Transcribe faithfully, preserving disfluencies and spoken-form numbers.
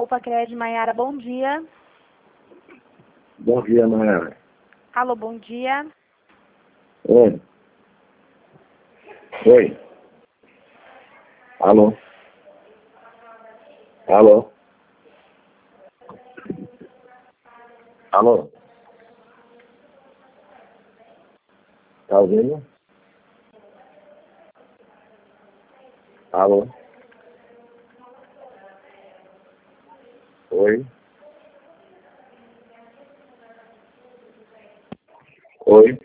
Poupa Cred, Maiara, bom dia. Bom dia, Maiara. Alô, bom dia. Oi. Oi. Alô. Alô. Alô. Tá ouvindo? Alô. Oi. Oi.